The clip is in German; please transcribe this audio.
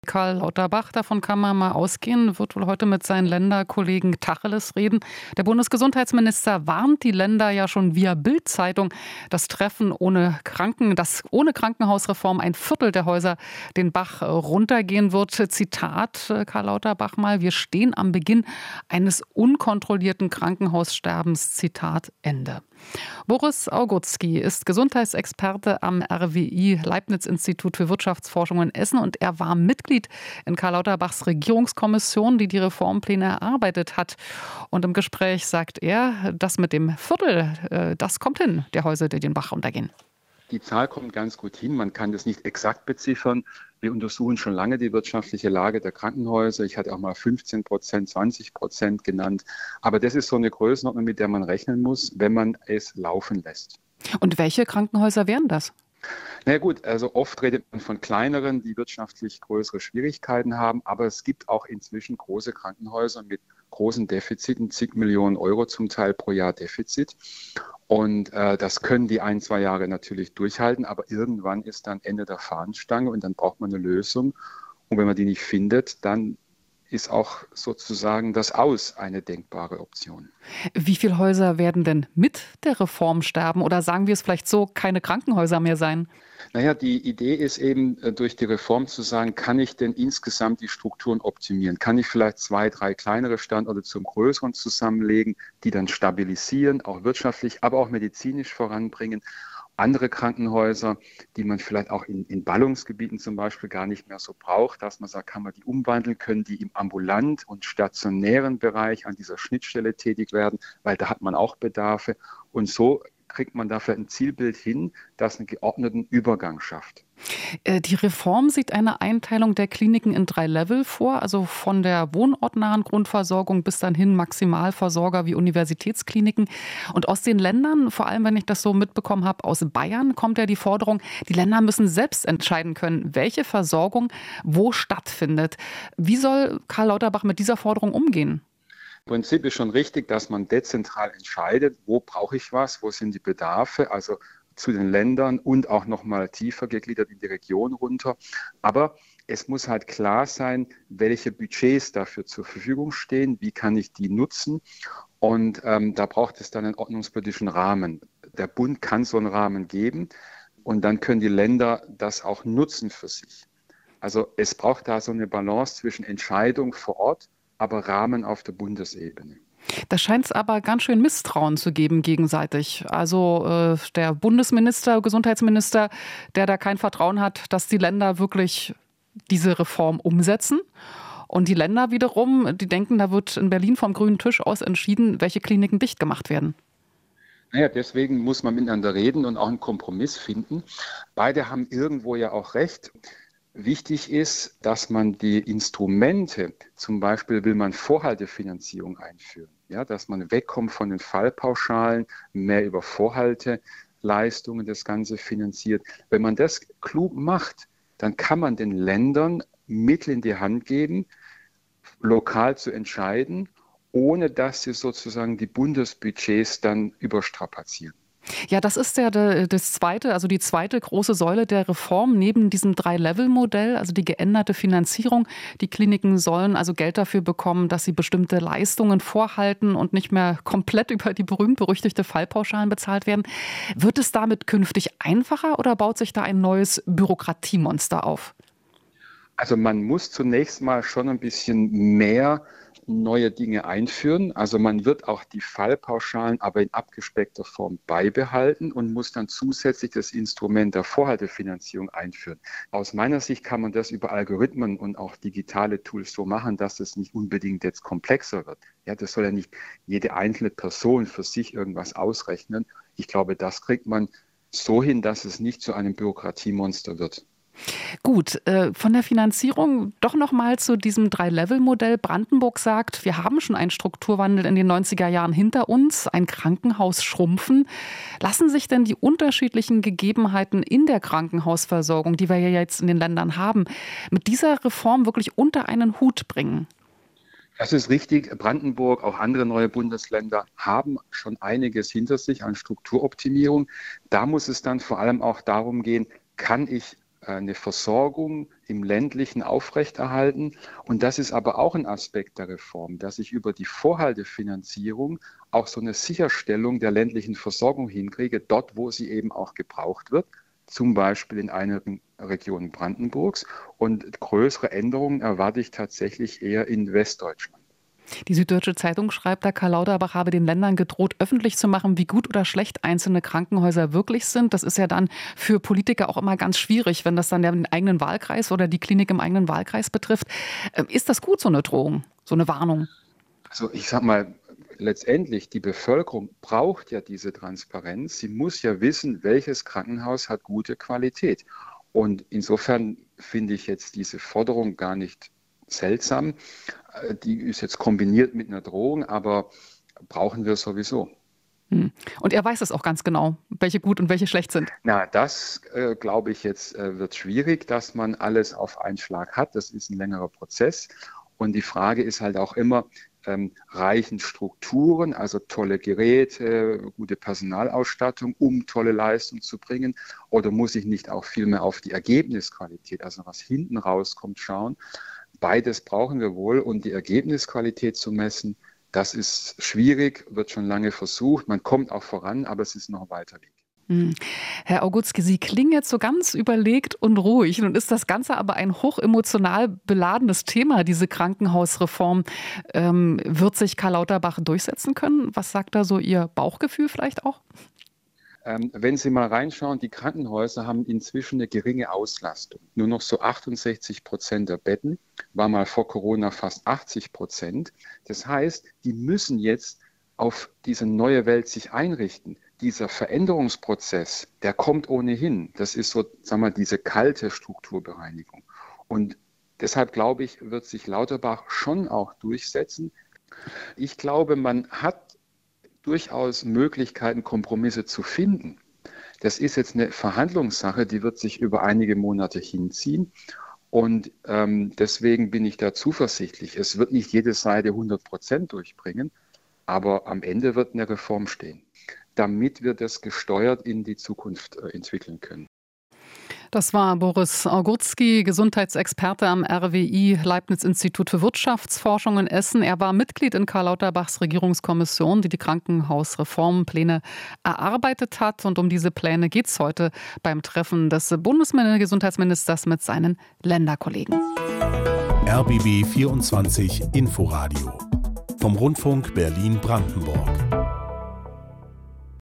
Karl Lauterbach, davon kann man mal ausgehen, wird wohl heute mit seinen Länderkollegen Tacheles reden. Der Bundesgesundheitsminister warnt die Länder ja schon via Bild-Zeitung, dass ohne Krankenhausreform ein Viertel der Häuser den Bach runtergehen wird. Zitat Karl Lauterbach mal: Wir stehen am Beginn eines unkontrollierten Krankenhaussterbens. Zitat Ende. Boris Augutski ist Gesundheitsexperte am RWI Leibniz-Institut für Wirtschaftsforschung in Essen und er war Mitglied in Karl Lauterbachs Regierungskommission, die Reformpläne erarbeitet hat. Und im Gespräch sagt er, das mit dem Viertel, das kommt hin, der Häuser, die den Bach runtergehen. Die Zahl kommt ganz gut hin. Man kann das nicht exakt beziffern. Wir untersuchen schon lange die wirtschaftliche Lage der Krankenhäuser. Ich hatte auch mal 15%, 20% genannt. Aber das ist so eine Größenordnung, mit der man rechnen muss, wenn man es laufen lässt. Und welche Krankenhäuser wären das? Na gut, also oft redet man von kleineren, die wirtschaftlich größere Schwierigkeiten haben. Aber es gibt auch inzwischen große Krankenhäuser mit großen Defiziten, zig Millionen Euro zum Teil pro Jahr Defizit. Und das können die 1-2 Jahre natürlich durchhalten, aber irgendwann ist dann Ende der Fahnenstange und dann braucht man eine Lösung. Und wenn man die nicht findet, dann ist auch sozusagen das Aus eine denkbare Option. Wie viele Häuser werden denn mit der Reform sterben? Oder sagen wir es vielleicht so, keine Krankenhäuser mehr sein? Naja, die Idee ist eben, durch die Reform zu sagen, kann ich denn insgesamt die Strukturen optimieren? Kann ich vielleicht 2, 3 kleinere Standorte zum größeren zusammenlegen, die dann stabilisieren, auch wirtschaftlich, aber auch medizinisch voranbringen? Andere Krankenhäuser, die man vielleicht auch in Ballungsgebieten zum Beispiel gar nicht mehr so braucht, dass man sagt, kann man die umwandeln, können die im ambulant- und stationären Bereich an dieser Schnittstelle tätig werden, weil da hat man auch Bedarfe. Und so kriegt man dafür ein Zielbild hin, das einen geordneten Übergang schafft. Die Reform sieht eine Einteilung der Kliniken in 3 Level vor, also von der wohnortnahen Grundversorgung bis dann hin Maximalversorger wie Universitätskliniken. Und aus den Ländern, vor allem wenn ich das so mitbekommen habe, aus Bayern kommt ja die Forderung, die Länder müssen selbst entscheiden können, welche Versorgung wo stattfindet. Wie soll Karl Lauterbach mit dieser Forderung umgehen? Im Prinzip ist schon richtig, dass man dezentral entscheidet, wo brauche ich was, wo sind die Bedarfe, also zu den Ländern und auch nochmal tiefer gegliedert in die Region runter. Aber es muss halt klar sein, welche Budgets dafür zur Verfügung stehen, wie kann ich die nutzen. Und da braucht es dann einen ordnungspolitischen Rahmen. Der Bund kann so einen Rahmen geben und dann können die Länder das auch nutzen für sich. Also es braucht da so eine Balance zwischen Entscheidung vor Ort, aber Rahmen auf der Bundesebene. Da scheint es aber ganz schön Misstrauen zu geben gegenseitig. Also der Gesundheitsminister, der da kein Vertrauen hat, dass die Länder wirklich diese Reform umsetzen. Und die Länder wiederum, die denken, da wird in Berlin vom grünen Tisch aus entschieden, welche Kliniken dicht gemacht werden. Naja, deswegen muss man miteinander reden und auch einen Kompromiss finden. Beide haben irgendwo ja auch recht. Wichtig ist, dass man die Instrumente, zum Beispiel will man Vorhaltefinanzierung einführen, ja, dass man wegkommt von den Fallpauschalen, mehr über Vorhalteleistungen das Ganze finanziert. Wenn man das klug macht, dann kann man den Ländern Mittel in die Hand geben, lokal zu entscheiden, ohne dass sie sozusagen die Bundesbudgets dann überstrapazieren. Ja, das ist ja das zweite, also die zweite große Säule der Reform neben diesem 3-Level-Modell, also die geänderte Finanzierung. Die Kliniken sollen also Geld dafür bekommen, dass sie bestimmte Leistungen vorhalten und nicht mehr komplett über die berühmt-berüchtigte Fallpauschalen bezahlt werden. Wird es damit künftig einfacher oder baut sich da ein neues Bürokratiemonster auf? Also man muss zunächst mal schon ein bisschen mehr neue Dinge einführen. Also man wird auch die Fallpauschalen aber in abgespeckter Form beibehalten und muss dann zusätzlich das Instrument der Vorhaltefinanzierung einführen. Aus meiner Sicht kann man das über Algorithmen und auch digitale Tools so machen, dass es nicht unbedingt jetzt komplexer wird. Ja, das soll ja nicht jede einzelne Person für sich irgendwas ausrechnen. Ich glaube, das kriegt man so hin, dass es nicht zu einem Bürokratiemonster wird. Gut, von der Finanzierung doch noch mal zu diesem 3-Level-Modell. Brandenburg sagt, wir haben schon einen Strukturwandel in den 90er Jahren hinter uns, ein Krankenhaus schrumpfen. Lassen sich denn die unterschiedlichen Gegebenheiten in der Krankenhausversorgung, die wir ja jetzt in den Ländern haben, mit dieser Reform wirklich unter einen Hut bringen? Das ist richtig. Brandenburg, auch andere neue Bundesländer haben schon einiges hinter sich an Strukturoptimierung. Da muss es dann vor allem auch darum gehen, kann ich eine Versorgung im ländlichen aufrechterhalten. Und das ist aber auch ein Aspekt der Reform, dass ich über die Vorhaltefinanzierung auch so eine Sicherstellung der ländlichen Versorgung hinkriege, dort, wo sie eben auch gebraucht wird, zum Beispiel in einigen Regionen Brandenburgs. Und größere Änderungen erwarte ich tatsächlich eher in Westdeutschland. Die Süddeutsche Zeitung schreibt, da Karl Lauterbach habe den Ländern gedroht, öffentlich zu machen, wie gut oder schlecht einzelne Krankenhäuser wirklich sind. Das ist ja dann für Politiker auch immer ganz schwierig, wenn das dann den eigenen Wahlkreis oder die Klinik im eigenen Wahlkreis betrifft. Ist das gut, so eine Drohung, so eine Warnung? Also ich sag mal, letztendlich, die Bevölkerung braucht ja diese Transparenz. Sie muss ja wissen, welches Krankenhaus hat gute Qualität. Und insofern finde ich jetzt diese Forderung gar nicht seltsam. Die ist jetzt kombiniert mit einer Drohung, aber brauchen wir sowieso. Und er weiß es auch ganz genau, welche gut und welche schlecht sind. Na, das glaube ich jetzt wird schwierig, dass man alles auf einen Schlag hat. Das ist ein längerer Prozess. Und die Frage ist halt auch immer, reichen Strukturen, also tolle Geräte, gute Personalausstattung, um tolle Leistung zu bringen? Oder muss ich nicht auch viel mehr auf die Ergebnisqualität, also was hinten rauskommt, schauen? Beides brauchen wir wohl, und die Ergebnisqualität zu messen, das ist schwierig, wird schon lange versucht. Man kommt auch voran, aber es ist noch ein weiter Weg. Herr Augustski, Sie klingen jetzt so ganz überlegt und ruhig. Nun ist das Ganze aber ein hochemotional beladenes Thema, diese Krankenhausreform. Wird sich Karl Lauterbach durchsetzen können? Was sagt da so Ihr Bauchgefühl vielleicht auch? Wenn Sie mal reinschauen, die Krankenhäuser haben inzwischen eine geringe Auslastung. Nur noch so 68% der Betten, war mal vor Corona fast 80%. Das heißt, die müssen jetzt auf diese neue Welt sich einrichten. Dieser Veränderungsprozess, der kommt ohnehin. Das ist so, sagen wir, diese kalte Strukturbereinigung. Und deshalb glaube ich, wird sich Lauterbach schon auch durchsetzen. Ich glaube, man hat durchaus Möglichkeiten, Kompromisse zu finden. Das ist jetzt eine Verhandlungssache, die wird sich über einige Monate hinziehen. Und deswegen bin ich da zuversichtlich. Es wird nicht jede Seite 100% durchbringen, aber am Ende wird eine Reform stehen, damit wir das gesteuert in die Zukunft entwickeln können. Das war Boris Augustski, Gesundheitsexperte am RWI Leibniz-Institut für Wirtschaftsforschung in Essen. Er war Mitglied in Karl Lauterbachs Regierungskommission, die die Krankenhausreformpläne erarbeitet hat. Und um diese Pläne geht es heute beim Treffen des Bundesgesundheitsministers mit seinen Länderkollegen. RBB 24 Inforadio vom Rundfunk Berlin-Brandenburg.